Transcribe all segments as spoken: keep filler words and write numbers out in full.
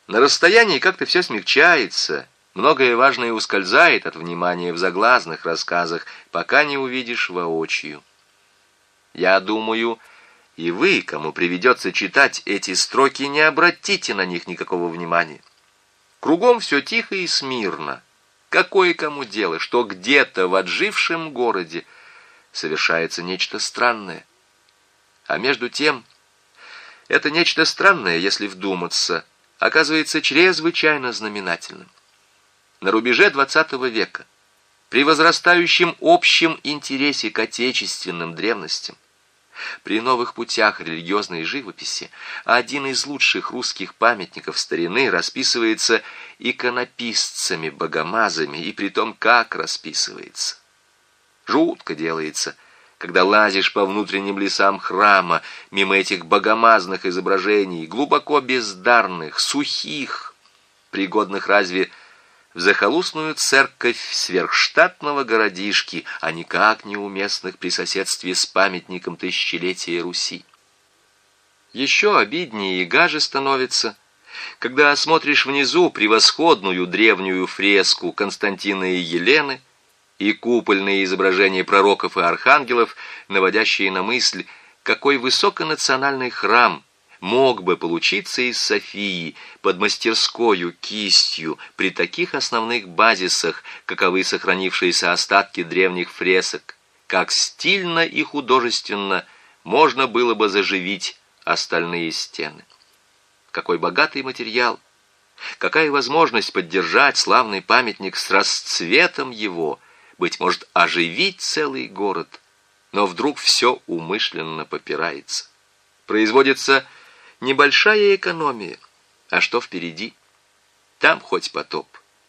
На расстоянии как-то все смягчается, многое важное ускользает от внимания в заглазных рассказах, пока не увидишь воочию. Я думаю, и вы, кому приведется читать эти строки, не обратите на них никакого внимания. Кругом все тихо и смирно. Какое кому дело, что где-то в отжившем городе совершается нечто странное. А между тем, это нечто странное, если вдуматься, оказывается чрезвычайно знаменательным. На рубеже двадцатого века, при возрастающем общем интересе к отечественным древностям, при новых путях религиозной живописи, один из лучших русских памятников старины расписывается иконописцами-богомазами, и притом как расписывается. Жутко делается, когда лазишь по внутренним лесам храма, мимо этих богомазных изображений, глубоко бездарных, сухих, пригодных разве в захолустную церковь сверхштатного городишки, а никак неуместных при соседстве с памятником тысячелетия Руси. Еще обиднее и гаже становится, когда осмотришь внизу превосходную древнюю фреску Константина и Елены и купольные изображения пророков и архангелов, наводящие на мысль, какой высоконациональный храм мог бы получиться из Софии под мастерскою кистью при таких основных базисах, каковы сохранившиеся остатки древних фресок, как стильно и художественно можно было бы заживить остальные стены. Какой богатый материал, какая возможность поддержать славный памятник с расцветом его, быть может, оживить целый город, но вдруг все умышленно попирается. Производится небольшая экономия. А что впереди? Там хоть потоп.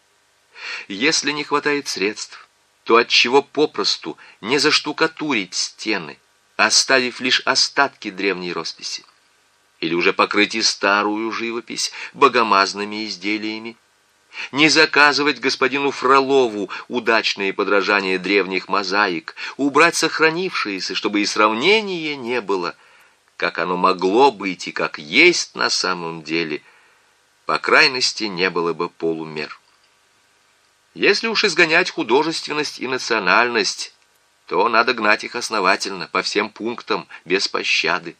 Если не хватает средств, то отчего попросту не заштукатурить стены, оставив лишь остатки древней росписи? Или уже покрыть и старую живопись богомазными изделиями? Не заказывать господину Фролову удачные подражания древних мозаик, убрать сохранившиеся, чтобы и сравнения не было, как оно могло быть и как есть на самом деле, по крайности не было бы полумер. Если уж изгонять художественность и национальность, то надо гнать их основательно, по всем пунктам, без пощады.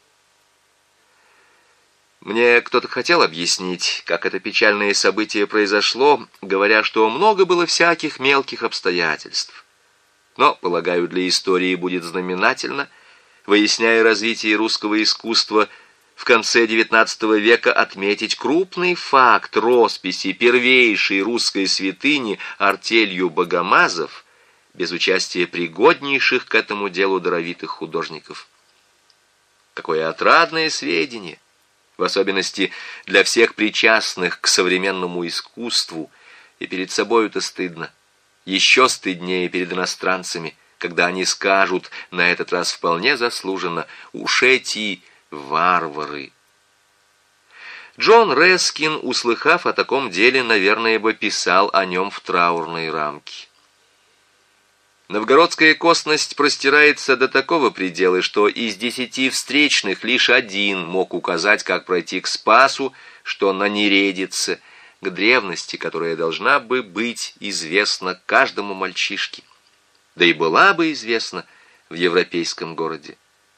Мне кто-то хотел объяснить, как это печальное событие произошло, говоря, что много было всяких мелких обстоятельств. Но, полагаю, для истории будет знаменательно, выясняя развитие русского искусства в конце девятнадцатого века, отметить крупный факт росписи первейшей русской святыни артелью богомазов без участия пригоднейших к этому делу даровитых художников. Какое отрадное сведение, в особенности для всех причастных к современному искусству, и перед собою-то стыдно, еще стыднее перед иностранцами, когда они скажут, на этот раз вполне заслуженно, уж эти варвары. Джон Рескин, услыхав о таком деле, наверное, бы писал о нем в траурной рамке. Новгородская косность простирается до такого предела, что из десяти встречных лишь один мог указать, как пройти к Спасу, что на Нередице, к древности, которая должна бы быть известна каждому мальчишке, да и была бы известна в европейском городе.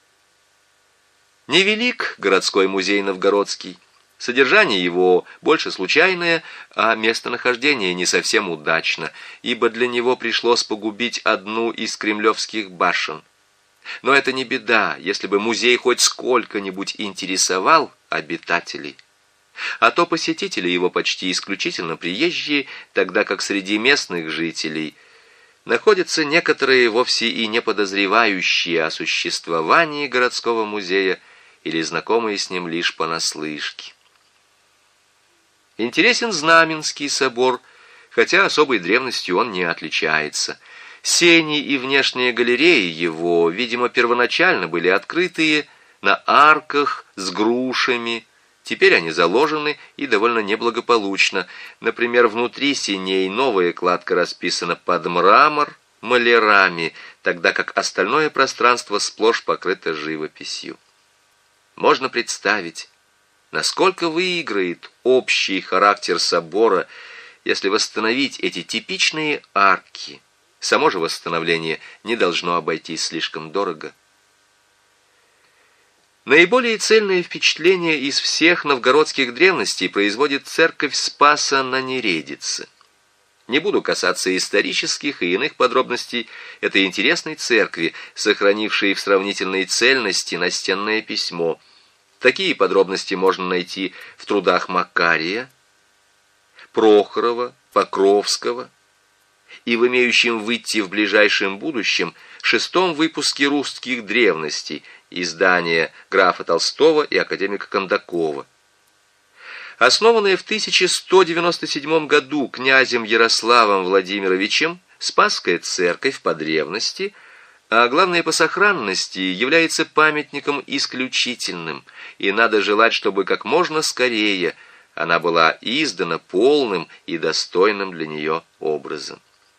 Невелик городской музей новгородский, содержание его больше случайное, а местонахождение не совсем удачно, ибо для него пришлось погубить одну из кремлевских башен. Но это не беда, если бы музей хоть сколько-нибудь интересовал обитателей. А то посетители его почти исключительно приезжие, тогда как среди местных жителей находятся некоторые вовсе и не подозревающие о существовании городского музея или знакомые с ним лишь понаслышке. Интересен Знаменский собор, хотя особой древностью он не отличается. Сени и внешние галереи его, видимо, первоначально были открытые на арках с грушами. Теперь они заложены и довольно неблагополучно. Например, внутри сеней новая кладка расписана под мрамор малярами, тогда как остальное пространство сплошь покрыто живописью. Можно представить, насколько выиграет общий характер собора, если восстановить эти типичные арки. Само же восстановление не должно обойтись слишком дорого. Наиболее цельное впечатление из всех новгородских древностей производит церковь Спаса на Нередице. Не буду касаться исторических и иных подробностей этой интересной церкви, сохранившей в сравнительной цельности настенное письмо. Такие подробности можно найти в трудах Макария, Прохорова, Покровского и в имеющем выйти в ближайшем будущем шестом выпуске «Русских древностей» издания графа Толстого и академика Кондакова. Основанная в тысяча сто девяносто седьмом году князем Ярославом Владимировичем, Спасская церковь по древности, а главное по сохранности, является памятником исключительным, и надо желать, чтобы как можно скорее она была издана полным и достойным для нее образом.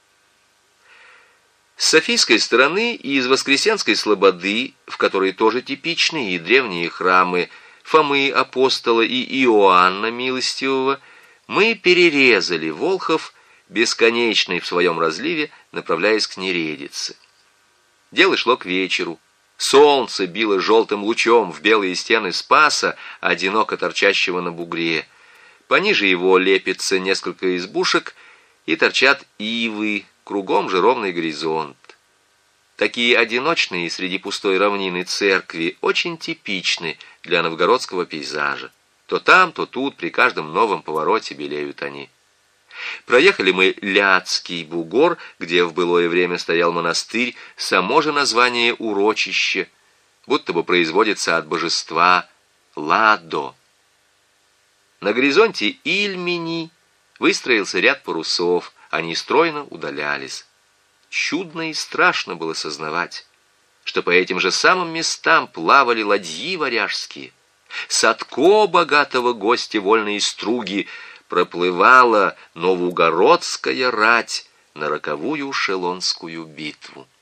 С Софийской стороны и из Воскресенской слободы, в которой тоже типичны и древние храмы Фомы Апостола и Иоанна Милостивого, мы перерезали Волхов, бесконечный в своем разливе, направляясь к Нередице. Дело шло к вечеру. Солнце било желтым лучом в белые стены Спаса, одиноко торчащего на бугре. Пониже его лепится несколько избушек, и торчат ивы, кругом же ровный горизонт. Такие одиночные среди пустой равнины церкви очень типичны для новгородского пейзажа. То там, то тут, при каждом новом повороте белеют они. Проехали мы Ляцкий бугор, где в былое время стоял монастырь, само же название урочище, будто бы производится от божества Ладо. На горизонте Ильмени выстроился ряд парусов, они стройно удалялись. Чудно и страшно было сознавать, что по этим же самым местам плавали ладьи варяжские. Садко богатого гостя вольной струги проплывала новоугородская рать на роковую шелонскую битву.